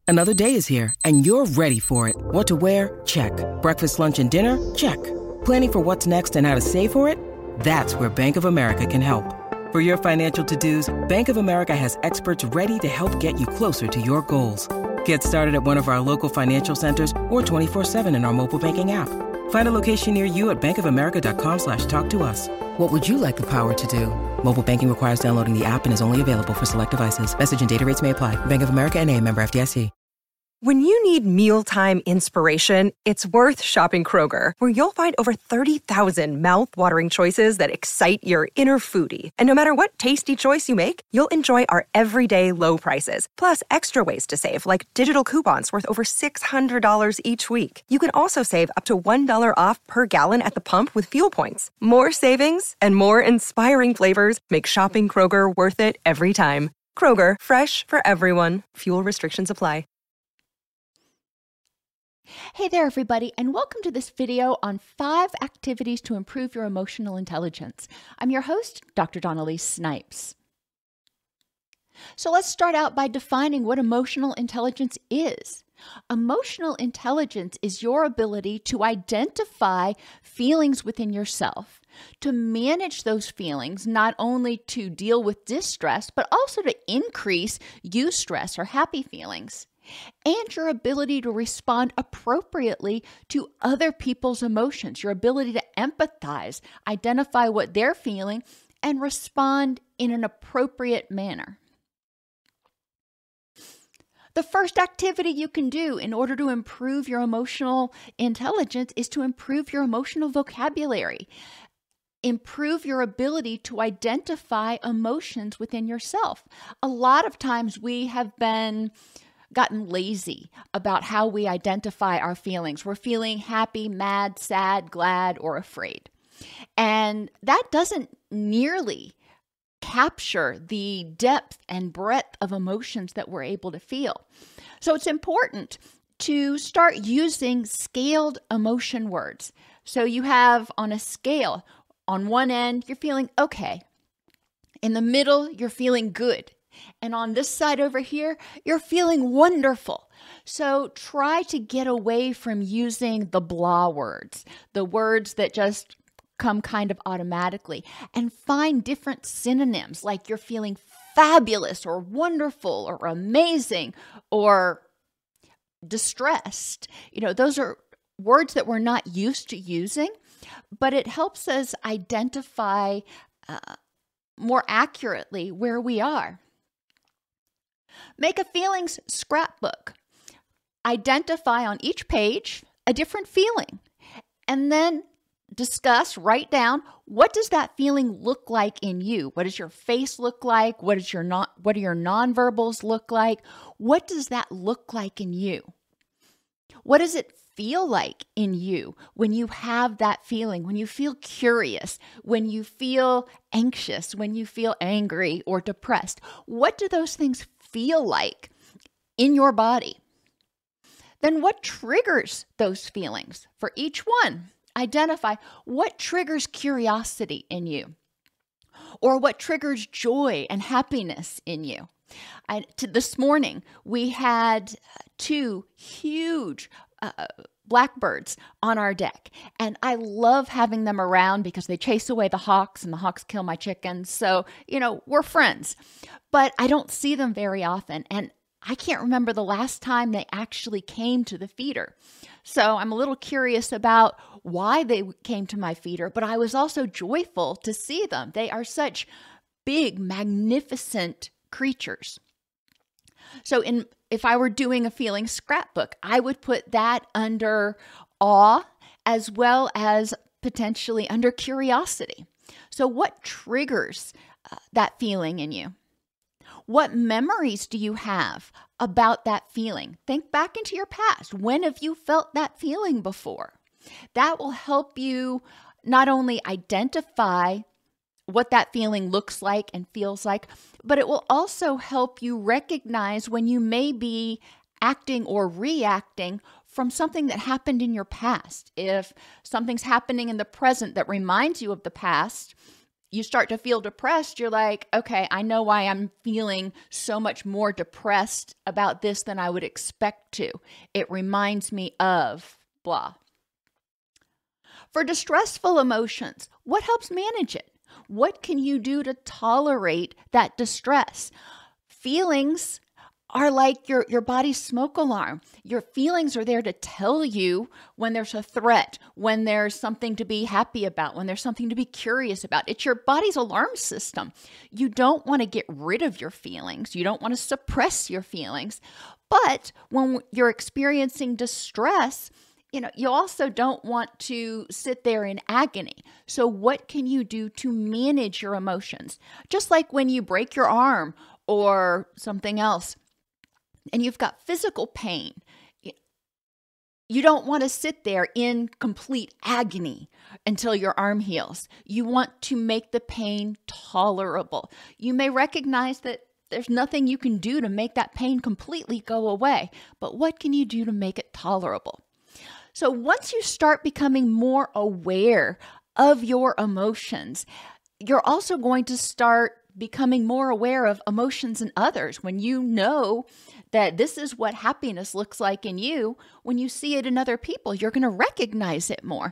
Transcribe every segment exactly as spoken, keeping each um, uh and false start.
Another day is here, and you're ready for it. What to wear? Check. Breakfast, lunch, and dinner? Check. Planning for what's next and how to save for it? That's where Bank of America can help. For your financial to-dos, Bank of America has experts ready to help get you closer to your goals. Get started at one of our local financial centers or twenty-four seven in our mobile banking app. Find a location near you at bankofamerica.com slash talk to us. What would you like the power to do? Mobile banking requires downloading the app and is only available for select devices. Message and data rates may apply. Bank of America N A, member F D I C. When you need mealtime inspiration, it's worth shopping Kroger, where you'll find over thirty thousand mouth-watering choices that excite your inner foodie. And no matter what tasty choice you make, you'll enjoy our everyday low prices, plus extra ways to save, like digital coupons worth over six hundred dollars each week. You can also save up to one dollar off per gallon at the pump with fuel points. More savings and more inspiring flavors make shopping Kroger worth it every time. Kroger, fresh for everyone. Fuel restrictions apply. Hey there, everybody, and welcome to this video on five activities to improve your emotional intelligence. I'm your host, Doctor Dawn-Elise Snipes. So let's start out by defining what emotional intelligence is. Emotional intelligence is your ability to identify feelings within yourself, to manage those feelings, not only to deal with distress, but also to increase eustress or happy feelings, and your ability to respond appropriately to other people's emotions, your ability to empathize, identify what they're feeling, and respond in an appropriate manner. The first activity you can do in order to improve your emotional intelligence is to improve your emotional vocabulary. Improve your ability to identify emotions within yourself. A lot of times we have been gotten lazy about how we identify our feelings. We're feeling happy, mad, sad, glad, or afraid. And that doesn't nearly capture the depth and breadth of emotions that we're able to feel. So it's important to start using scaled emotion words. So you have on a scale, on one end, you're feeling okay. In the middle, you're feeling good. And on this side over here, you're feeling wonderful. So try to get away from using the blah words, the words that just come kind of automatically, and find different synonyms like you're feeling fabulous or wonderful or amazing or distressed. You know, those are words that we're not used to using, but it helps us identify uh, more accurately where we are. Make a feelings scrapbook. Identify on each page a different feeling, and then discuss, write down, what does that feeling look like in you? What does your face look like? What is your non, what do your nonverbals look like? What does that look like in you? What does it feel like in you when you have that feeling, when you feel curious, when you feel anxious, when you feel angry or depressed? What do those things feel like in your body? Then what triggers those feelings? For each one, identify what triggers curiosity in you, or what triggers joy and happiness in you. I, to this morning, we had two huge uh, blackbirds on our deck, and I love having them around because they chase away the hawks, and the hawks kill my chickens. So, you know, we're friends, but I don't see them very often, and I can't remember the last time they actually came to the feeder. So I'm a little curious about why they came to my feeder, but I was also joyful to see them. They are such big, magnificent creatures. So in if I were doing a feeling scrapbook, I would put that under awe as well as potentially under curiosity. So what triggers uh, that feeling in you? What memories do you have about that feeling? Think back into your past. When have you felt that feeling before? That will help you not only identify what that feeling looks like and feels like, but it will also help you recognize when you may be acting or reacting from something that happened in your past. If something's happening in the present that reminds you of the past, you start to feel depressed, you're like, okay, I know why I'm feeling so much more depressed about this than I would expect to. It reminds me of blah. For distressful emotions, what helps manage it? What can you do to tolerate that distress? Feelings are like your, your body's smoke alarm. Your feelings are there to tell you when there's a threat, when there's something to be happy about, when there's something to be curious about. It's your body's alarm system. You don't want to get rid of your feelings. You don't want to suppress your feelings. But when you're experiencing distress, you know, you also don't want to sit there in agony. So what can you do to manage your emotions? Just like when you break your arm or something else, and you've got physical pain, you don't want to sit there in complete agony until your arm heals. You want to make the pain tolerable. You may recognize that there's nothing you can do to make that pain completely go away, but what can you do to make it tolerable? So once you start becoming more aware of your emotions, you're also going to start becoming more aware of emotions in others. When you know that this is what happiness looks like in you, when you see it in other people, you're going to recognize it more.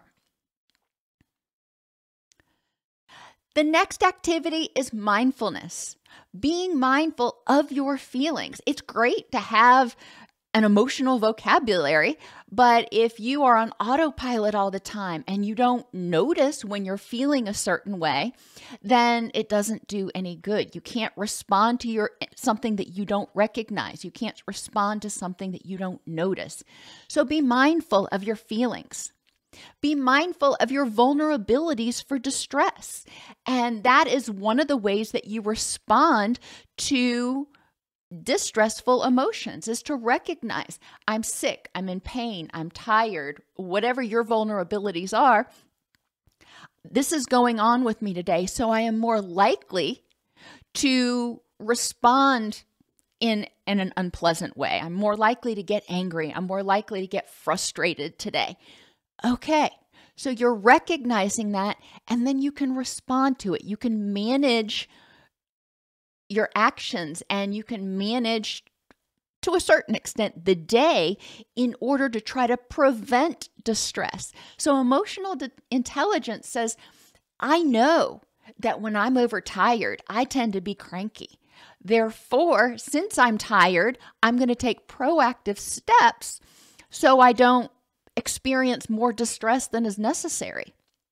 The next activity is mindfulness. Being mindful of your feelings. It's great to have an emotional vocabulary, but if you are on autopilot all the time and you don't notice when you're feeling a certain way, then it doesn't do any good. You can't respond to your something that you don't recognize. You can't respond to something that you don't notice. So be mindful of your feelings. Be mindful of your vulnerabilities for distress. And that is one of the ways that you respond to distressful emotions, is to recognize I'm sick, I'm in pain, I'm tired, whatever your vulnerabilities are. This is going on with me today, so I am more likely to respond in, in an unpleasant way. I'm more likely to get angry. I'm more likely to get frustrated today. Okay, so you're recognizing that, and then you can respond to it. You can manage your actions, and you can manage to a certain extent the day in order to try to prevent distress. So emotional de- intelligence says, I know that when I'm overtired, I tend to be cranky. Therefore, since I'm tired, I'm going to take proactive steps so I don't experience more distress than is necessary.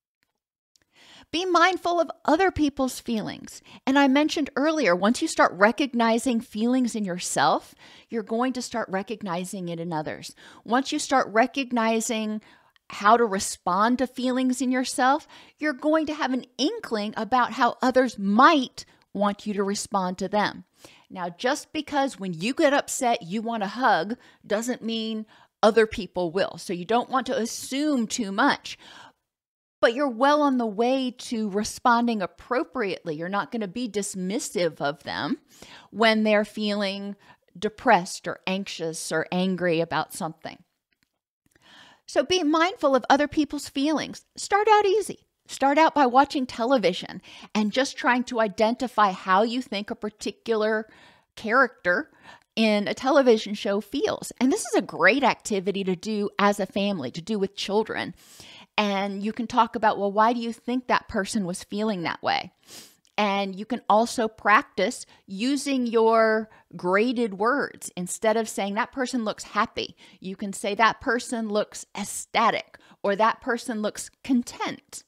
Be mindful of other people's feelings. And I mentioned earlier, once you start recognizing feelings in yourself, you're going to start recognizing it in others. Once you start recognizing how to respond to feelings in yourself, you're going to have an inkling about how others might want you to respond to them. Now, just because when you get upset, you want a hug, doesn't mean other people will. So you don't want to assume too much. But you're well on the way to responding appropriately. You're not going to be dismissive of them when they're feeling depressed or anxious or angry about something. So be mindful of other people's feelings. Start out easy. Start out by watching television and just trying to identify how you think a particular character in a television show feels. And this is a great activity to do as a family, to do with children. And you can talk about, well, why do you think that person was feeling that way? And you can also practice using your graded words. Instead of saying that person looks happy, you can say that person looks ecstatic or that person looks content.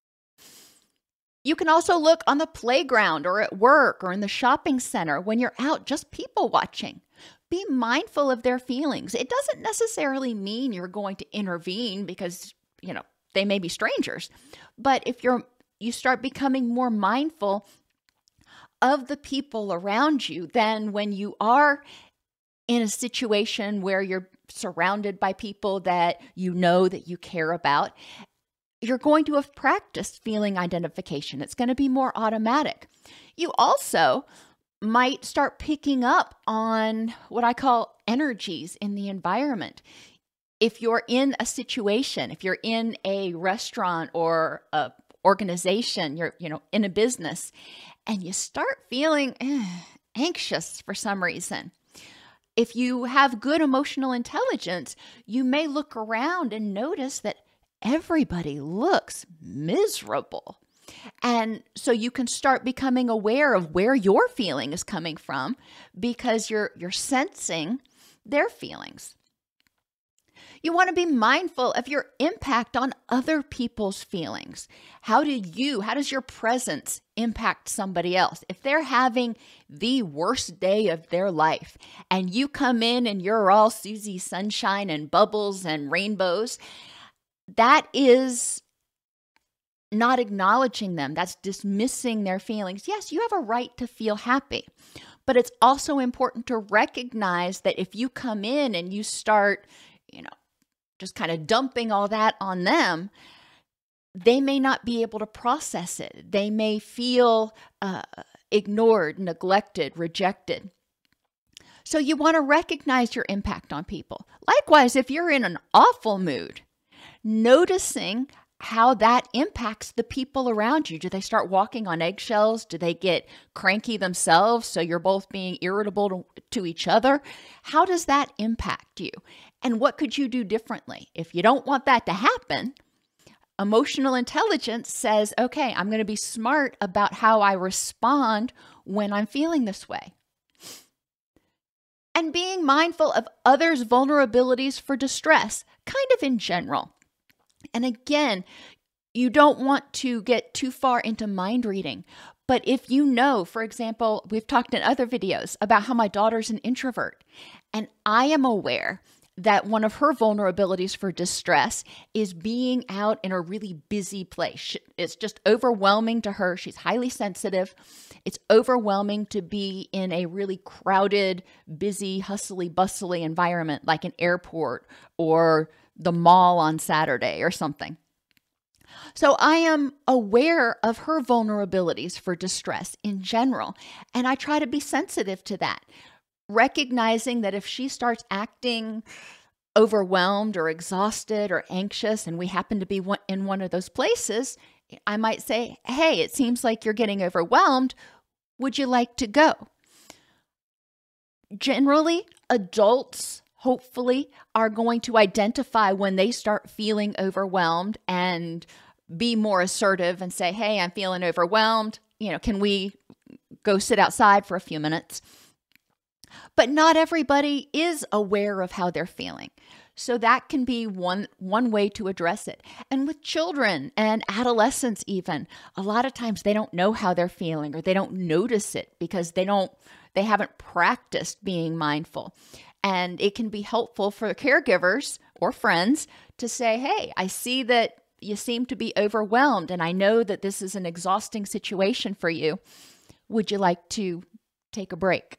You can also look on the playground or at work or in the shopping center when you're out just people watching. Be mindful of their feelings. It doesn't necessarily mean you're going to intervene because, you know, they may be strangers. But if you're you start becoming more mindful of the people around you, then when you are in a situation where you're surrounded by people that you know that you care about, you're going to have practiced feeling identification. It's going to be more automatic. You also might start picking up on what I call energies in the environment. If you're in a situation, if you're in a restaurant or a organization, you're, you know, in a business, and you start feeling eh, anxious for some reason. If you have good emotional intelligence, you may look around and notice that everybody looks miserable. And so you can start becoming aware of where your feeling is coming from because you're you're sensing their feelings. You want to be mindful of your impact on other people's feelings. How do you, how does your presence impact somebody else? If they're having the worst day of their life and you come in and you're all Susie Sunshine and bubbles and rainbows, that is not acknowledging them. That's dismissing their feelings. Yes, you have a right to feel happy, but it's also important to recognize that if you come in and you start, you know, just kind of dumping all that on them, they may not be able to process it. They may feel uh, ignored, neglected, rejected. So you want to recognize your impact on people. Likewise, if you're in an awful mood, noticing how that impacts the people around you. Do they start walking on eggshells? Do they get cranky themselves so you're both being irritable to, to each other? How does that impact you? And what could you do differently? If you don't want that to happen, emotional intelligence says, okay, I'm going to be smart about how I respond when I'm feeling this way. And being mindful of others' vulnerabilities for distress, kind of in general. And again, you don't want to get too far into mind reading. But if you know, for example, we've talked in other videos about how my daughter's an introvert, and I am aware that one of her vulnerabilities for distress is being out in a really busy place. It's just overwhelming to her. She's highly sensitive. It's overwhelming to be in a really crowded, busy, hustly, bustly environment like an airport or the mall on Saturday or something. So I am aware of her vulnerabilities for distress in general, and I try to be sensitive to that, recognizing that if she starts acting overwhelmed or exhausted or anxious, and we happen to be in one of those places, I might say, hey, it seems like you're getting overwhelmed. Would you like to go? Generally, adults hopefully are going to identify when they start feeling overwhelmed and be more assertive and say, hey, I'm feeling overwhelmed. You know, can we go sit outside for a few minutes? But not everybody is aware of how they're feeling. So that can be one, one way to address it. And with children and adolescents even, a lot of times they don't know how they're feeling or they don't notice it because they don't, they haven't practiced being mindful. And it can be helpful for caregivers or friends to say, hey, I see that you seem to be overwhelmed, and I know that this is an exhausting situation for you. Would you like to take a break?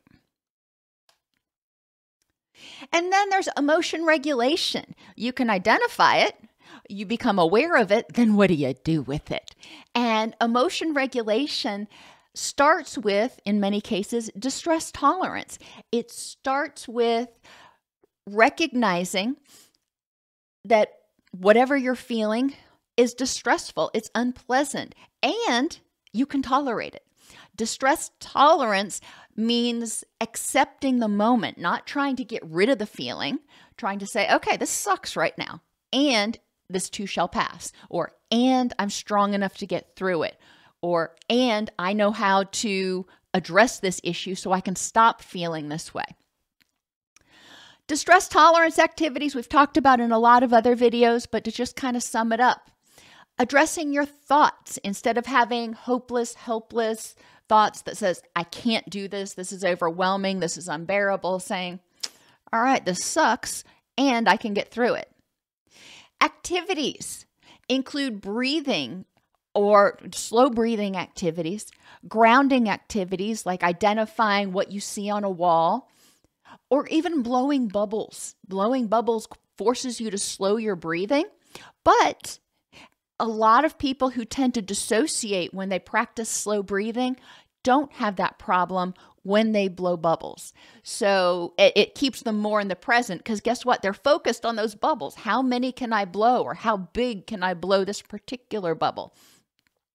And then there's emotion regulation. You can identify it. You become aware of it. Then what do you do with it? And emotion regulation starts with, in many cases, distress tolerance. It starts with recognizing that whatever you're feeling is distressful, it's unpleasant, and you can tolerate it. Distress tolerance means accepting the moment, not trying to get rid of the feeling, trying to say, okay, this sucks right now, and this too shall pass, or and I'm strong enough to get through it, or and I know how to address this issue so I can stop feeling this way. Distress tolerance activities we've talked about in a lot of other videos, but to just kind of sum it up, addressing your thoughts instead of having hopeless, helpless thoughts that says, I can't do this, this is overwhelming, this is unbearable, saying, all right, this sucks, and I can get through it. Activities include breathing or slow breathing activities, grounding activities like identifying what you see on a wall, or even blowing bubbles. Blowing bubbles forces you to slow your breathing, but a lot of people who tend to dissociate when they practice slow breathing don't have that problem when they blow bubbles. So it, it keeps them more in the present because guess what? They're focused on those bubbles. How many can I blow, or how big can I blow this particular bubble?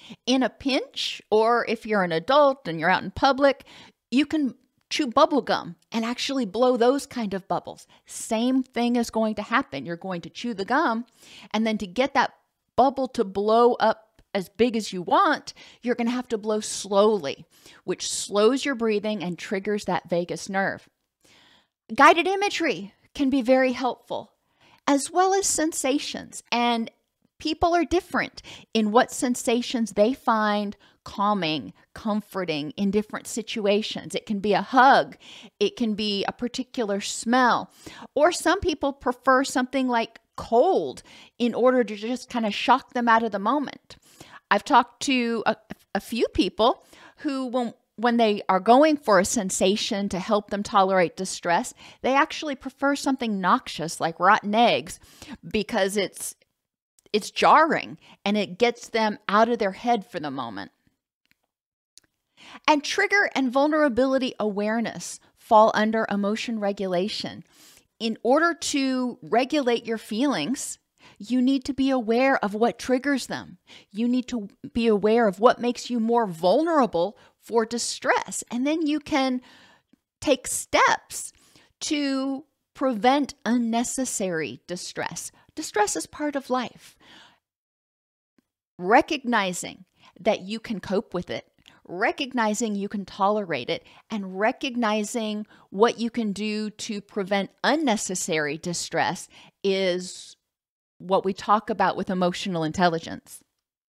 In a pinch, or if you're an adult and you're out in public, you can chew bubble gum and actually blow those kind of bubbles. Same thing is going to happen. You're going to chew the gum, and then to get that bubble to blow up as big as you want, you're going to have to blow slowly, which slows your breathing and triggers that vagus nerve. Guided imagery can be very helpful, as well as sensations. And people are different in what sensations they find calming, comforting in different situations. It can be a hug. It can be a particular smell. Or some people prefer something like cold in order to just kind of shock them out of the moment. I've talked to a, a few people who, when, when they are going for a sensation to help them tolerate distress, they actually prefer something noxious like rotten eggs because it's it's jarring and it gets them out of their head for the moment. And trigger and vulnerability awareness fall under emotion regulation. In order to regulate your feelings, you need to be aware of what triggers them. You need to be aware of what makes you more vulnerable for distress. And then you can take steps to prevent unnecessary distress. Distress is part of life. Recognizing that you can cope with it, recognizing you can tolerate it, and recognizing what you can do to prevent unnecessary distress is what we talk about with emotional intelligence.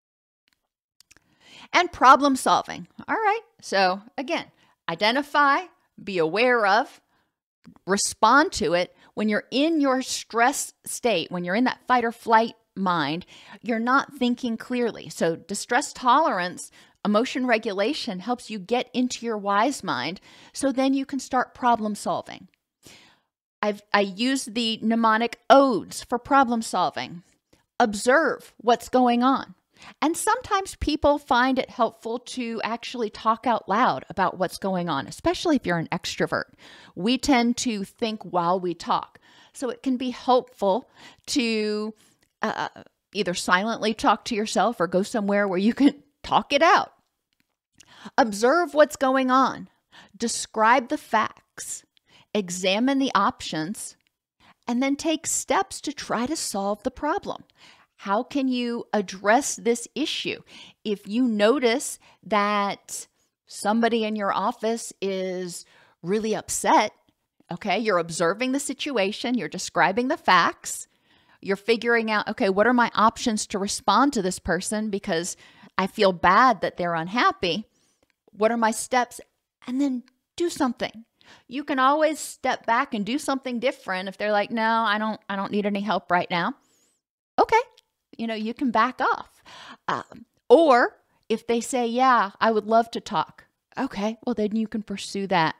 And problem solving. All right. So again, identify, be aware of, respond to it. When you're in your stress state, when you're in that fight or flight mind, you're not thinking clearly. So distress tolerance, emotion regulation helps you get into your wise mind, so then you can start problem solving. I've, I use the mnemonic ODES for problem solving. Observe what's going on. And sometimes people find it helpful to actually talk out loud about what's going on, especially if you're an extrovert. We tend to think while we talk. So it can be helpful to uh, either silently talk to yourself or go somewhere where you can talk it out. Observe what's going on. Describe the facts. Examine the options. And then take steps to try to solve the problem. How can you address this issue? If you notice that somebody in your office is really upset, okay, you're observing the situation, you're describing the facts, you're figuring out, okay, what are my options to respond to this person because I feel bad that they're unhappy? What are my steps? And then do something. You can always step back and do something different if they're like, no, I don't, I don't need any help right now. Okay. You know, you can back off. Um, or if they say, yeah, I would love to talk. Okay, well, then you can pursue that.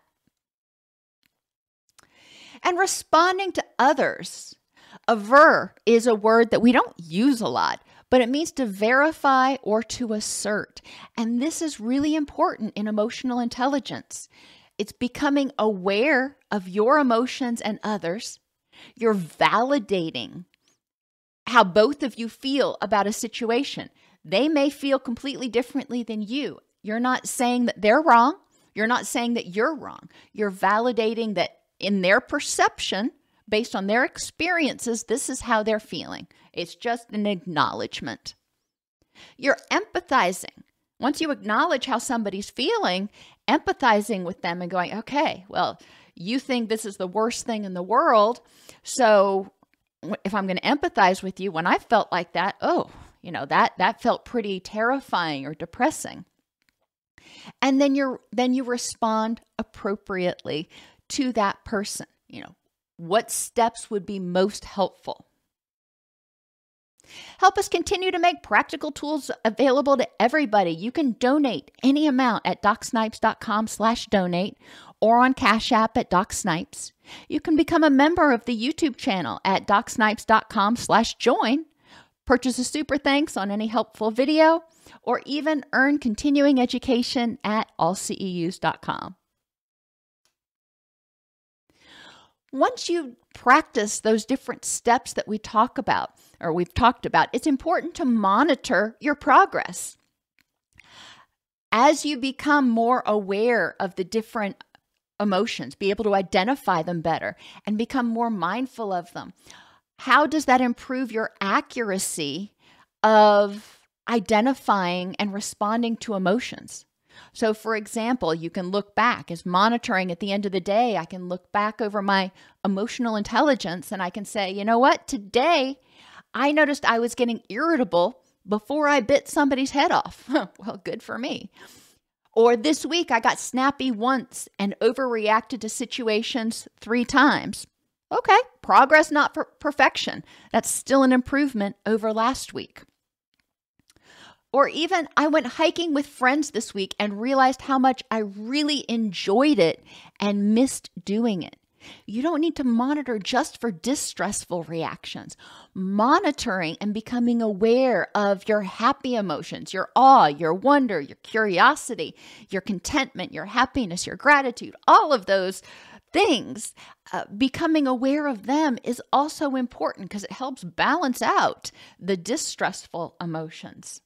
And responding to others. Aver is a word that we don't use a lot, but it means to verify or to assert. And this is really important in emotional intelligence. It's becoming aware of your emotions and others. You're validating how both of you feel about a situation. They may feel completely differently than you. You're not saying that they're wrong. You're not saying that you're wrong. You're validating that in their perception, based on their experiences, this is how they're feeling. It's just an acknowledgement. You're empathizing. Once you acknowledge how somebody's feeling, empathizing with them and going, okay, well, you think this is the worst thing in the world, so if I'm going to empathize with you, when I felt like that, oh, you know, that that felt pretty terrifying or depressing. And then you're then you respond appropriately to that person. You know, what steps would be most helpful? Help us continue to make practical tools available to everybody. You can donate any amount at docsnipes.com slash donate or on Cash App at DocSnipes. You can become a member of the YouTube channel at docsnipes.com slash join, purchase a super thanks on any helpful video, or even earn continuing education at all C E Us dot com. Once you practice those different steps that we talk about, or we've talked about, it's important to monitor your progress. As you become more aware of the different emotions, be able to identify them better and become more mindful of them, how does that improve your accuracy of identifying and responding to emotions? So, for example, you can look back as monitoring at the end of the day. I can look back over my emotional intelligence and I can say, you know what? Today, I noticed I was getting irritable before I bit somebody's head off. Well, good for me. Or this week, I got snappy once and overreacted to situations three times. Okay, progress, not per- perfection. That's still an improvement over last week. Or even I went hiking with friends this week and realized how much I really enjoyed it and missed doing it. You don't need to monitor just for distressful reactions. Monitoring and becoming aware of your happy emotions, your awe, your wonder, your curiosity, your contentment, your happiness, your gratitude, all of those things, uh, becoming aware of them is also important because it helps balance out the distressful emotions.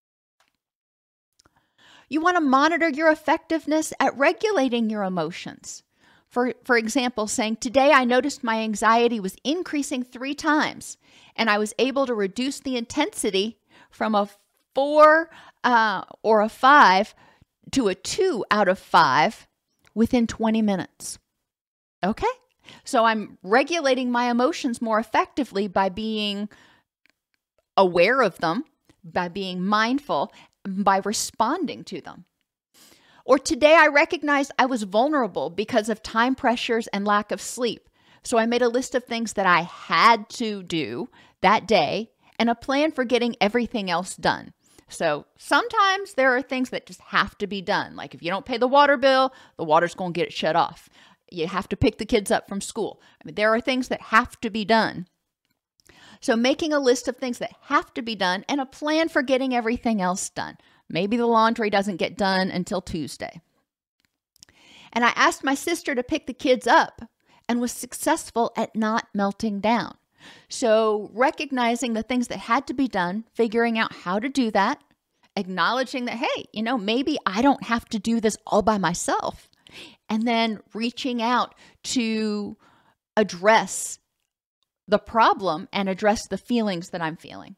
You want to monitor your effectiveness at regulating your emotions. For, for example, saying, today I noticed my anxiety was increasing three times, and I was able to reduce the intensity from a four uh, or a five to a two out of five within twenty minutes. Okay? So I'm regulating my emotions more effectively by being aware of them, by being mindful, by responding to them. Or today I recognized I was vulnerable because of time pressures and lack of sleep. So I made a list of things that I had to do that day and a plan for getting everything else done. So sometimes there are things that just have to be done. Like if you don't pay the water bill, the water's going to get shut off. You have to pick the kids up from school. I mean, there are things that have to be done. So making a list of things that have to be done and a plan for getting everything else done. Maybe the laundry doesn't get done until Tuesday. And I asked my sister to pick the kids up and was successful at not melting down. So recognizing the things that had to be done, figuring out how to do that, acknowledging that, hey, you know, maybe I don't have to do this all by myself. And then reaching out to address the problem and address the feelings that I'm feeling.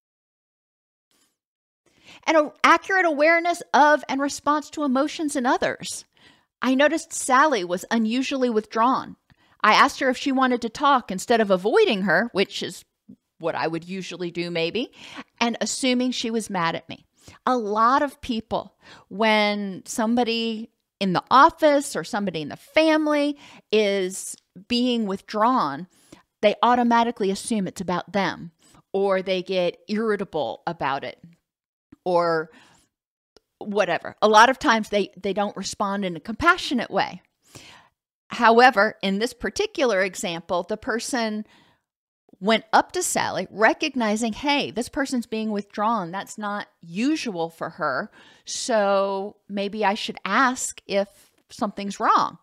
And an accurate awareness of and response to emotions in others. I noticed Sally was unusually withdrawn. I asked her if she wanted to talk instead of avoiding her, which is what I would usually do maybe, and assuming she was mad at me. A lot of people, when somebody in the office or somebody in the family is being withdrawn, they automatically assume it's about them, or they get irritable about it, or whatever. A lot of times they, they don't respond in a compassionate way. However, in this particular example, the person went up to Sally, recognizing, hey, this person's being withdrawn. That's not usual for her. So maybe I should ask if something's wrong.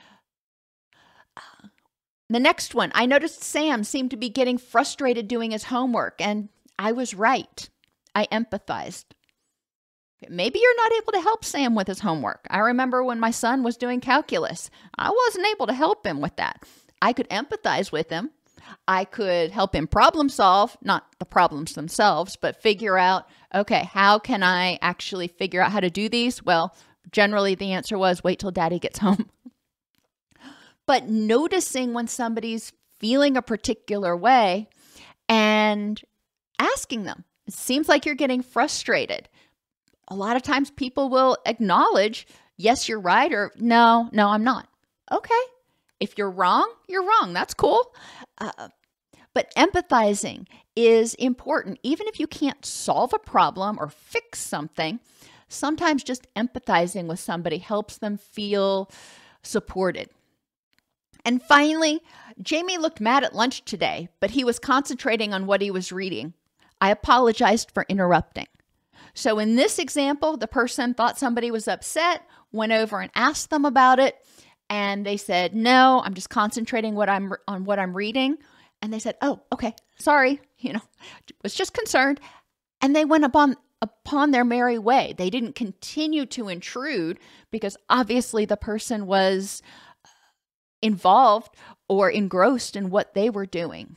The next one, I noticed Sam seemed to be getting frustrated doing his homework, and I was right. I empathized. Maybe you're not able to help Sam with his homework. I remember when my son was doing calculus, I wasn't able to help him with that. I could empathize with him. I could help him problem solve, not the problems themselves, but figure out, okay, how can I actually figure out how to do these? Well, generally the answer was wait till daddy gets home. But noticing when somebody's feeling a particular way and asking them, it seems like you're getting frustrated. A lot of times people will acknowledge, yes, you're right, or no, no, I'm not. Okay. If you're wrong, you're wrong. That's cool. Uh, but empathizing is important. Even if you can't solve a problem or fix something, sometimes just empathizing with somebody helps them feel supported. And finally, Jamie looked mad at lunch today, but he was concentrating on what he was reading. I apologized for interrupting. So in this example, the person thought somebody was upset, went over and asked them about it, and they said, no, I'm just concentrating what I'm on what I'm reading. And they said, oh, okay, sorry, you know, was just concerned. And they went upon upon their merry way. They didn't continue to intrude because obviously the person was involved or engrossed in what they were doing.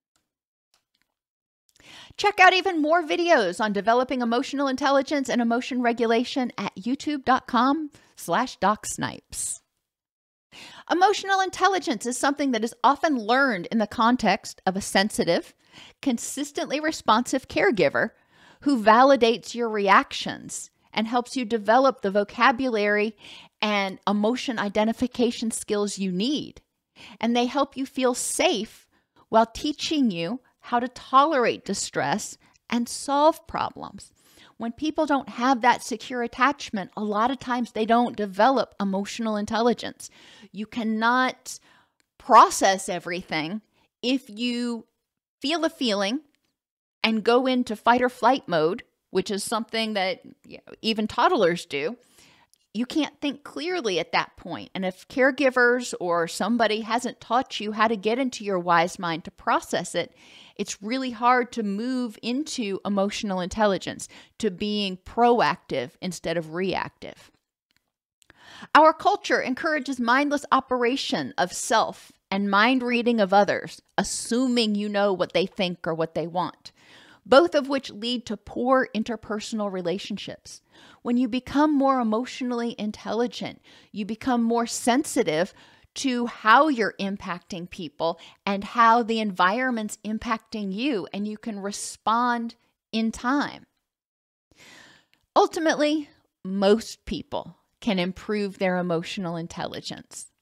Check out even more videos on developing emotional intelligence and emotion regulation at youtube.com slash DocSnipes. Emotional intelligence is something that is often learned in the context of a sensitive, consistently responsive caregiver who validates your reactions and helps you develop the vocabulary and emotion identification skills you need. And they help you feel safe while teaching you how to tolerate distress and solve problems. When people don't have that secure attachment, a lot of times they don't develop emotional intelligence. You cannot process everything if you feel a feeling and go into fight or flight mode, which is something that you know, even toddlers do. You can't think clearly at that point. And if caregivers or somebody hasn't taught you how to get into your wise mind to process it, it's really hard to move into emotional intelligence, to being proactive instead of reactive. Our culture encourages mindless operation of self and mind reading of others, assuming you know what they think or what they want, both of which lead to poor interpersonal relationships. When you become more emotionally intelligent, you become more sensitive to how you're impacting people and how the environment's impacting you, and you can respond in time. Ultimately, most people can improve their emotional intelligence.